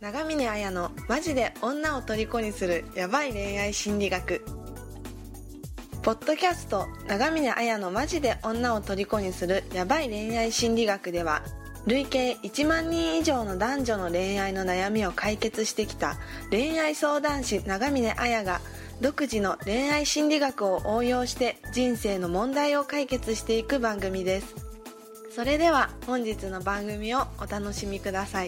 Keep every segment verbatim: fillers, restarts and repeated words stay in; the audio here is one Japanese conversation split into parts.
長峰綾のマジで女を虜にするヤバい恋愛心理学。ポッドキャスト長峰綾のマジで女を虜にするヤバい恋愛心理学では、累計いちまんにん以上の男女の恋愛の悩みを解決してきた恋愛相談師長峰綾が独自の恋愛心理学を応用して人生の問題を解決していく番組です。それでは本日の番組をお楽しみください。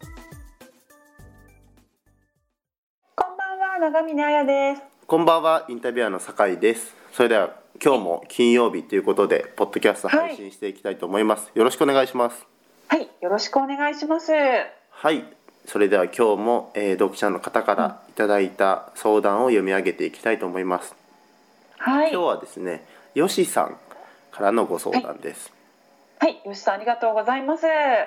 こんばんは、長峰綾です。 こんばんは、インタビュアーの酒井です。それでは今日も金曜日ということでポッドキャスト配信していきたいと思います、はい、よろしくお願いします。 はい、よろしくお願いします。 はい、それでは今日も、えー、読者の方からいただいた相談を読み上げていきたいと思います。はい、今日はですね、よしさんからのご相談です。 はい、はい、よしさんありがとうございます。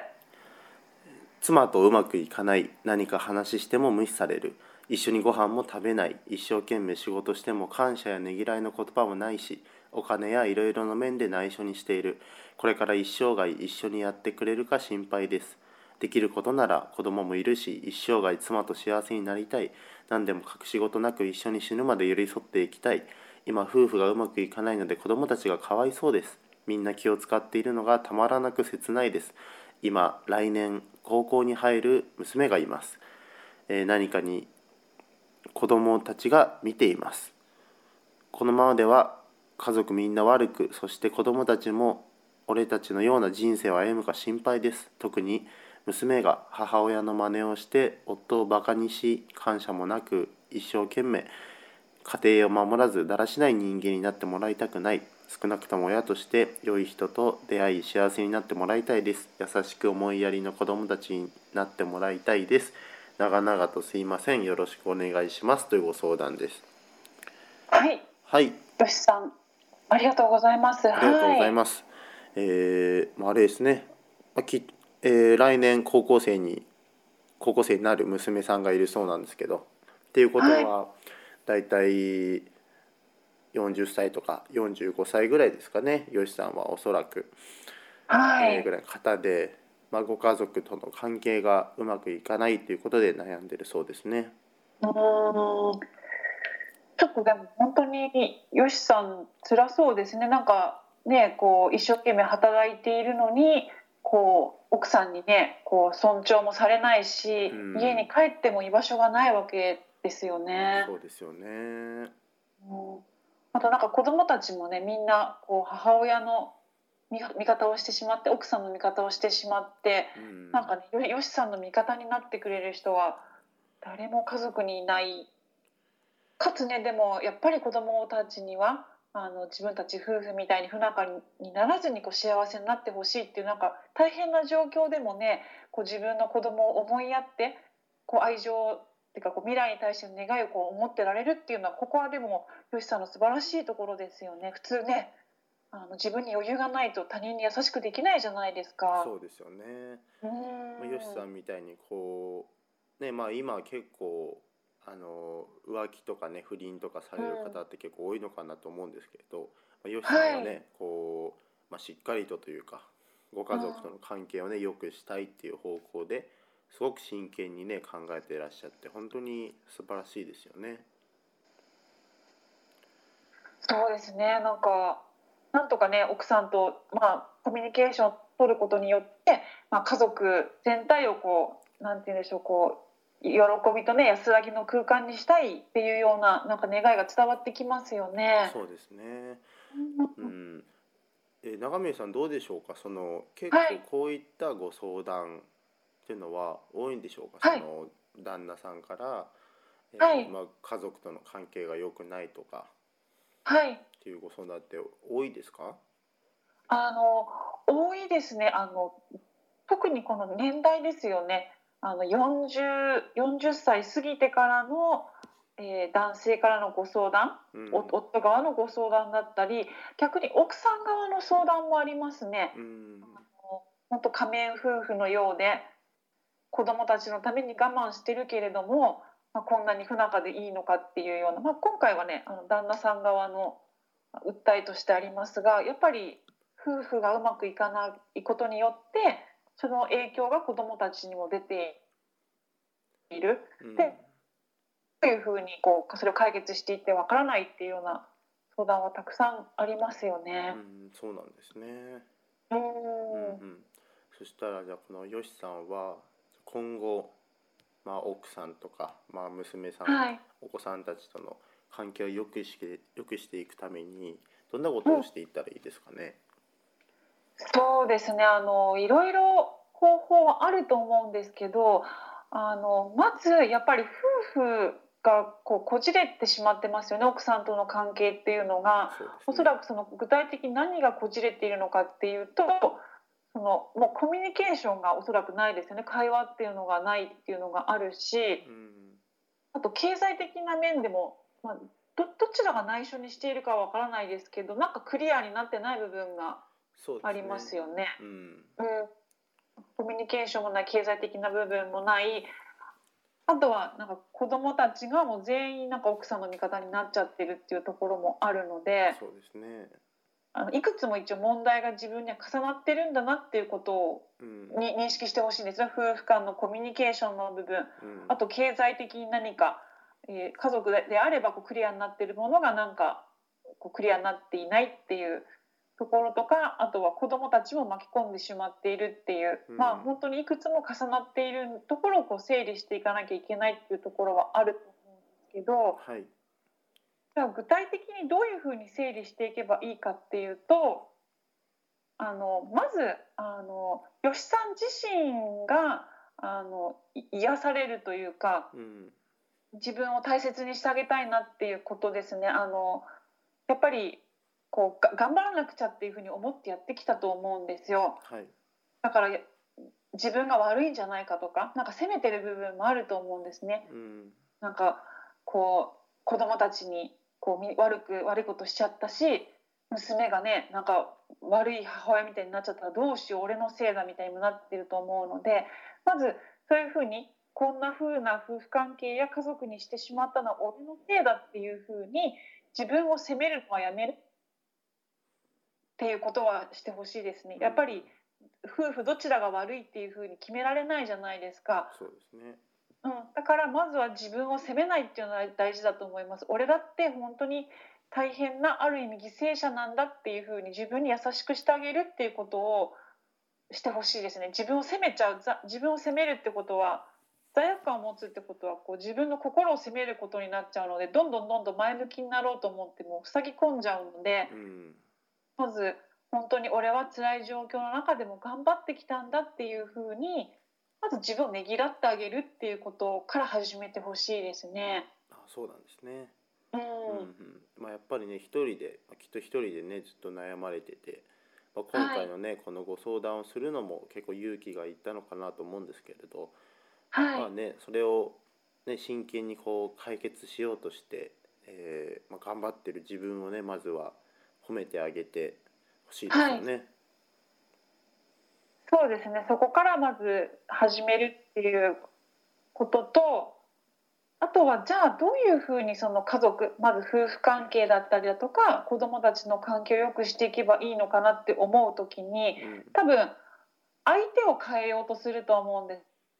妻とうまくいかない、何か話しても無視される、一緒にご飯も食べない、一生懸命仕事しても感謝やねぎらいの言葉もないし、お金やいろいろな面で内緒にしている。これから一生涯一緒にやってくれるか心配です。できることなら子供もいるし、一生涯妻と幸せになりたい。何でも隠し事なく一緒に死ぬまで寄り添っていきたい。今夫婦がうまくいかないので子供たちがかわいそうです。みんな気を使っているのがたまらなく切ないです。今来年高校に入る娘がいます。えー、何かに子供たちが見ています。このままでは家族みんな悪く、そして子供たちも俺たちのような人生を歩むか心配です。特に娘が母親の真似をして夫をバカにし、感謝もなく一生懸命家庭を守らずだらしない人間になってもらいたくない。少なくとも親として良い人と出会い幸せになってもらいたいです。優しく思いやりの子供たちになってもらいたいです。長々とすいません、よろしくお願いしますというご相談です。 はい、 はい、 よしさんありがとうございます。 ありがとうございます。はい、えー、あれですね、き、えー、来年高校生に高校生になる娘さんがいるそうなんですけど、っていうことは、はい、だいたいよんじゅっさいとかよんじゅうごさいぐらいですかね。よしさんはおそらく、はい、えー、ぐらいの方で、まあ、ご家族との関係がうまくいかないということで悩んでるそうですね。 うーん、ちょっとでも本当によしさん辛そうですね。なんかね、こう一生懸命働いているのにこう奥さんにねこう尊重もされないし、うん、家に帰っても居場所がないわけですよね。 そうですよね。 うん、あとなんか子供たちもね、みんなこう母親の味方をしてしまって、奥さんの味方をしてしまって、うん、なんかね、よしさんの味方になってくれる人は誰も家族にいない。かつね、でもやっぱり子供たちにはあの自分たち夫婦みたいに不仲にならずにこう幸せになってほしいっていう、なんか大変な状況でもね、こう自分の子供を思いやってこう愛情っていうかこう未来に対しての願いをこう思ってられるっていうのは、ここはでもよしさんの素晴らしいところですよね。普通ね、あの自分に余裕がないと他人に優しくできないじゃないですか。 そうですよね。うん、よしさんみたいにこうね、まあ今結構あの浮気とかね、不倫とかされる方って結構多いのかなと思うんですけれど、うん、よしさんはね、はい、こう、まあ、しっかりとというかご家族との関係をね良くしたいっていう方向ですごく真剣にね考えていらっしゃって、本当に素晴らしいですよね。 そうですね、なんかなんとかね奥さんと、まあ、コミュニケーションを取ることによって、まあ、家族全体をこうなんて言うんでしょう、こう喜びとね安らぎの空間にしたいっていうような、なんか願いが伝わってきますよね。 そうですね。うん、え長峰さんどうでしょうか。その結構こういったご相談っていうのは多いんでしょうか。はい、その旦那さんから、はいえーまあ、家族との関係が良くないとか、はい、っていうご相談って多いですか。 あの多いですね。あの特にこの年代ですよね。あのよんじゅう、よんじゅっさい過ぎてからの、えー、男性からのご相談、うん、夫側のご相談だったり、逆に奥さん側の相談もありますね。うん、あの本当仮面夫婦のようで子供たちのために我慢してるけれども、まあ、こんなに不仲でいいのかっていうような、まあ、今回はねあの旦那さん側の訴えとしてありますが、やっぱり夫婦がうまくいかないことによってその影響が子どもたちにも出ている、 うん、 でどういうふうにこうそれを解決していってわからないっていうような相談はたくさんありますよね。 うん、そうなんですね。 ううんん、 うん、そしたらじゃあこのよしさんは今後、まあ、奥さんとか、まあ、娘さん、 はい。 お子さんたちとの関係を良くして良くしていくためにどんなこうん、 とをしていったらいいですかね。 そうですね。あのいろいろ方法はあると思うんですけど、あのまずやっぱり夫婦がこうこじれてしまってますよね。奥さんとの関係っていうのが、 そうですね。 おそらくその具体的に何がこじれているのかっていうと、そのもうコミュニケーションがおそらくないですよね。会話っていうのがないっていうのがあるし、 うん、 あと経済的な面でも、まあ、どどちらが内緒にしているかはわからないですけど、なんかクリアになってない部分がそうでありますね。 すよね。 うん、 うん、コミュニケーションもない、経済的な部分もない、あとはなんか子どもたちがもう全員なんか奥さんの味方になっちゃってるっていうところもあるので、 そうですね。 あのいくつも一応問題が自分には重なってるんだなっていうことをうん、 に認識してほしいんですね。夫婦間のコミュニケーションの部分、 うん、 あと経済的に何か、えー家族であればこうクリアになっているものがなんかこうクリアになっていないっていうところとか、あとは子どもたちも巻き込んでしまっているっていう、 うん、 まあ本当にいくつも重なっているところをこう整理していかなきゃいけないっていうところはあると思うんですけど、 はい、 じゃあ具体的にどういうふうに整理していけばいいかっていうと、あのまずあの吉さん自身があの癒されるというか、 うん、 自分を大切にしてあげたいなっていうことですね。あのやっぱりこうが頑張らなくちゃっていうふうに思ってやってきたと思うんですよ。 はい、 だから自分が悪いんじゃないかとか、なんか責めてる部分もあると思うんですね。 うん、 なんかこう子供たちにこう悪く悪いことしちゃったし、娘がねなんか悪い母親みたいになっちゃったらどうしよう、俺のせいだみたいになってると思うので、まずそういうふうにこんな風な夫婦関係や家族にしてしまったのは俺のせいだっていうふうに自分を責めるのはやめるっていうことはしてほしいですね。やっぱり夫婦どちらが悪いっていうふうに決められないじゃないですか。 そうですね。 うん、だからまずは自分を責めないっていうのは大事だと思います。俺だって本当に大変なある意味犠牲者なんだっていうふうに自分に優しくしてあげるっていうことをしてほしいですね。自分を責めちゃう、自分を責めるってことは、罪悪感を持つってことはこう自分の心を責めることになっちゃうので、どんどんどんどん前向きになろうと思っても塞ぎ込んじゃうので、 うん、 まず本当に俺は辛い状況の中でも頑張ってきたんだっていうふうに、まず自分をねぎらってあげるっていうことから始めてほしいですね。 あ、そうなんですね。 うん、 うんうん、まあ、やっぱりね一人できっと一人でねずっと悩まれてて、まあ、今はい、 回のねこのご相談をするのも結構勇気がいったのかなと思うんですけれど、 はい、 まあねそれをね真剣にこう解決しようとして、えーまあ、頑張ってる自分をねまずは褒めてあげてほしいですはい、 よね。 そうですね。そこからまず始めるっていうことと、あとはじゃあどういうふうにその家族、まず夫婦関係だったりだとか子どもたちの関係を良くしていけばいいのかなって思うときに、 うん、 多分相手を変えようとすると思うん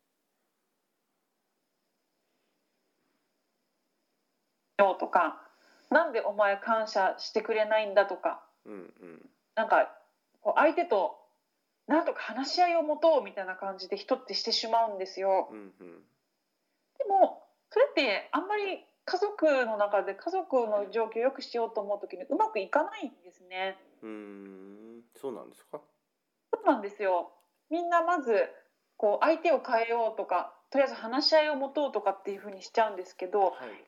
ですよとか、なんでお前感謝してくれないんだとか、 うん、うん、 なんかこう相手となんとか話し合いを持とうみたいな感じで人ってしてしまうんですよ。 うん、うん、 でもそれってあんまり家族の中で家族の状況を良くしようと思うときにうまくいかないんですね。 うーん、そうなんですか。 そうなんですよ。みんなまずこう相手を変えようとか、とりあえず話し合いを持とうとかっていうふうにしちゃうんですけど、 はい、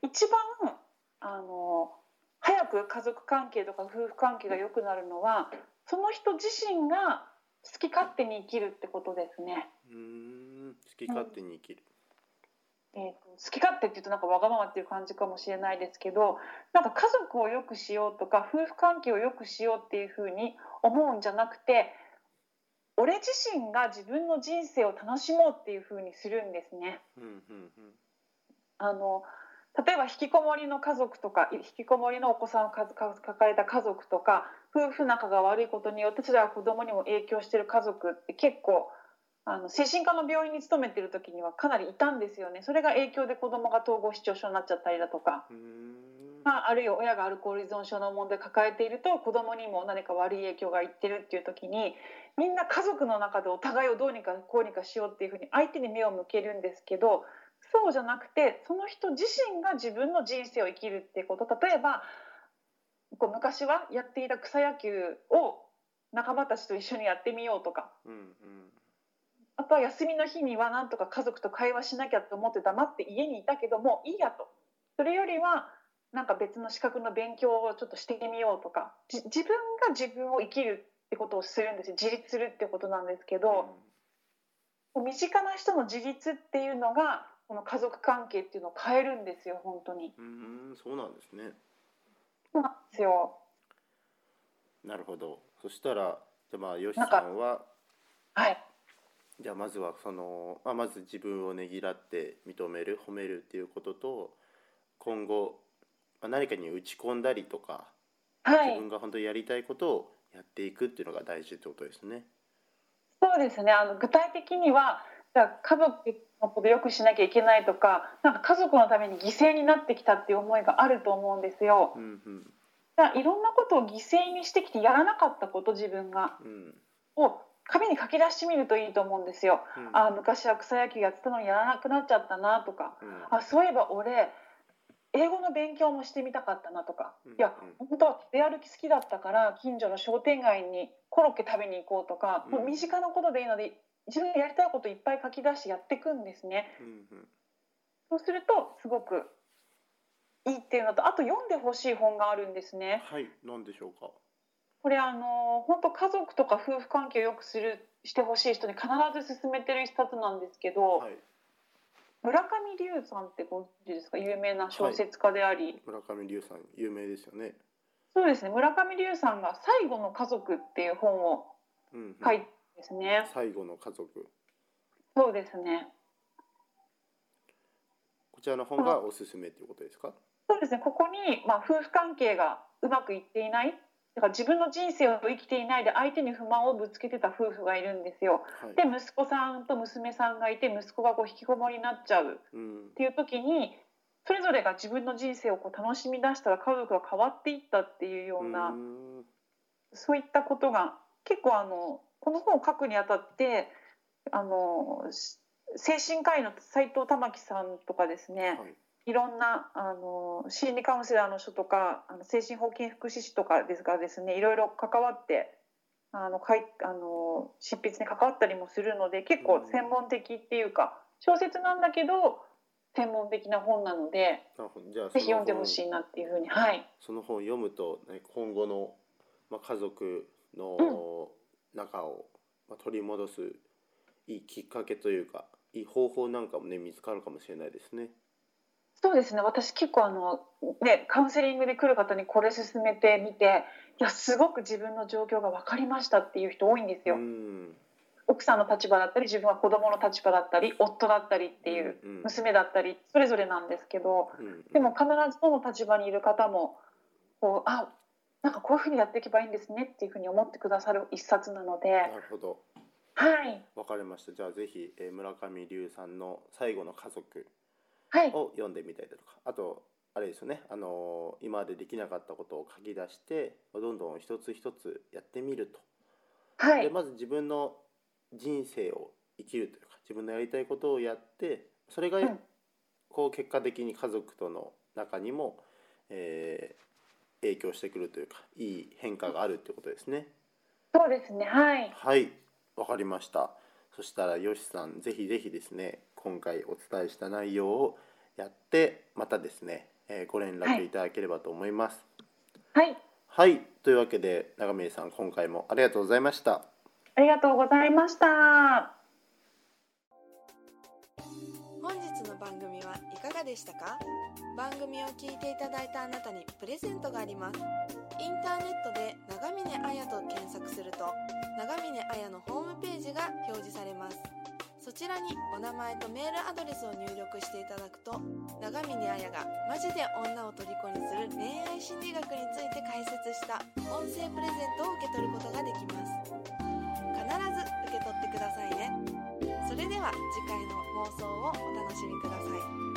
一番あの早く家族関係とか夫婦関係が良くなるのはその人自身が好き勝手に生きるってことですね。 うーん、好き勝手に生きる。 えー、と好き勝手って言うとなんかわがままっていう感じかもしれないですけど、なんか家族を良くしようとか夫婦関係を良くしようっていうふうに思うんじゃなくて、俺自身が自分の人生を楽しもうっていうふうにするんですね。 うん、うん、 あの例えば引きこもりの家族とか引きこもりのお子さんを抱えた家族とか、夫婦仲が悪いことによってそれは子供にも影響している家族って結構あの精神科の病院に勤めてる時にはかなりいたんですよね。それが影響で子どもが統合失調症になっちゃったりだとか、 うーんまあ、あるいは親がアルコール依存症の問題を抱えていると子どもにも何か悪い影響がいってるっていう時に、みんな家族の中でお互いをどうにかこうにかしようっていうふうに相手に目を向けるんですけど、そうじゃなくてその人自身が自分の人生を生きるっていうこと。例えばこう昔はやっていた草野球を仲間たちと一緒にやってみようとか、 うんうんあとは休みの日にはなんとか家族と会話しなきゃと思って黙って家にいたけどもいいやと、それよりはなんか別の資格の勉強をちょっとしてみようとか、じ自分が自分を生きるってことをするんですよ。自立するってことなんですけど、うん、身近な人の自立っていうのがこの家族関係っていうのを変えるんですよ本当に。 うん、そうなんですね。 そうなんですよ。 なるほど。そしたらじゃあまあよしさんは、 はい、 じゃあまずはその、まあ、まず自分をねぎらって認める褒めるっていうことと、今後何かに打ち込んだりとか、 はい、 自分が本当にやりたいことをやっていくっていうのが大事ってことですね。 そうですね。あの具体的にはじゃあ家族のことをよくしなきゃいけないとか、なんか家族のために犠牲になってきたっていう思いがあると思うんですよ。 うんうん、 じゃあいろんなことを犠牲にしてきてやらなかったこと、自分が、 うん、 を紙に書き出してみるといいと思うんですよ。うん、あ昔は草野球やってたのにやらなくなっちゃったなとか、うん、あそういえば俺英語の勉強もしてみたかったなとか、うん、いや本当は出歩き好きだったから近所の商店街にコロッケ食べに行こうとか、うん、もう身近なことでいいので自分がやりたいことをいっぱい書き出してやっていくんですね。うんうん、そうするとすごくいいっていうのと、あと読んでほしい本があるんですね。 はい、何でしょうか。 これあの本当家族とか夫婦関係を良くするしてほしい人に必ず勧めてる一冊なんですけど、はい、村上龍さんってご存知ですか？有名な小説家であり、はい、 村上龍さん有名ですよね。 そうですね。村上龍さんが最後の家族っていう本を書いてですね、うんうん、 最後の家族、 そうですね。 こちらの本がおすすめということですか？ そうですね。ここに、まあ、夫婦関係がうまくいっていない、だから自分の人生を生きていないで相手に不満をぶつけてた夫婦がいるんですよ。はい、で息子さんと娘さんがいて息子がこう引きこもりになっちゃうっていう時に、うん、それぞれが自分の人生をこう楽しみ出したら家族が変わっていったっていうような、うん、そういったことが結構あのこの本を書くにあたってあの精神科医の斉藤珠樹さんとかですね、はい、いろんなあの心理カウンセラーの人とかあの精神保健福祉士とかですがですね、いろいろ関わってあのかいあの執筆に関わったりもするので、結構専門的っていうか、小説なんだけど専門的な本なので、じゃあぜひ読んでほしいなっていうふうに、はい、 その本を読むと、ね、今後の、まあ、家族の仲を、まあ、取り戻すいいきっかけというか、いい方法なんかもね見つかるかもしれないですね。 そうですね。私結構あの、ね、カウンセリングで来る方にこれ勧めてみて、いやすごく自分の状況が分かりましたっていう人多いんですよ。うん、奥さんの立場だったり、自分は子供の立場だったり、夫だったりっていう、娘だったりそれぞれなんですけど、うんうん、でも必ずどの立場にいる方もこう、あ、なんかこういうふうにやっていけばいいんですねっていうふうに思ってくださる一冊なので。 なるほど、 はい、 わかりました。じゃあぜひ、えー、村上龍さんの最後の家族を読んでみたりだとか、はい、あとあれですよね、あのー、今までできなかったことを書き出してどんどん一つ一つやってみると、はい、でまず自分の人生を生きるというか、自分のやりたいことをやって、それが、うん、こう結果的に家族との中にも、えー、影響してくるというか、いい変化があるということですね。 そうですね、はい、 はい、わかりました。そしたらよしさん、ぜひぜひですね、今回お伝えした内容をやってまたですね、えー、ご連絡いただければと思います。 はい、 はい、というわけで長峰さん、今回もありがとうございました。 ありがとうございました。 本日の番組はいかがでしたか？番組を聞いていただいたあなたにプレゼントがあります。インターネットで長峰彩と検索すると、長峰彩のホームページが表示されます。そちらにお名前とメールアドレスを入力していただくと、長峰彩がマジで女を虜にする恋愛心理学について解説した音声プレゼントを受け取ることができます。必ず受け取ってくださいね。 は次回の放送をお楽しみください。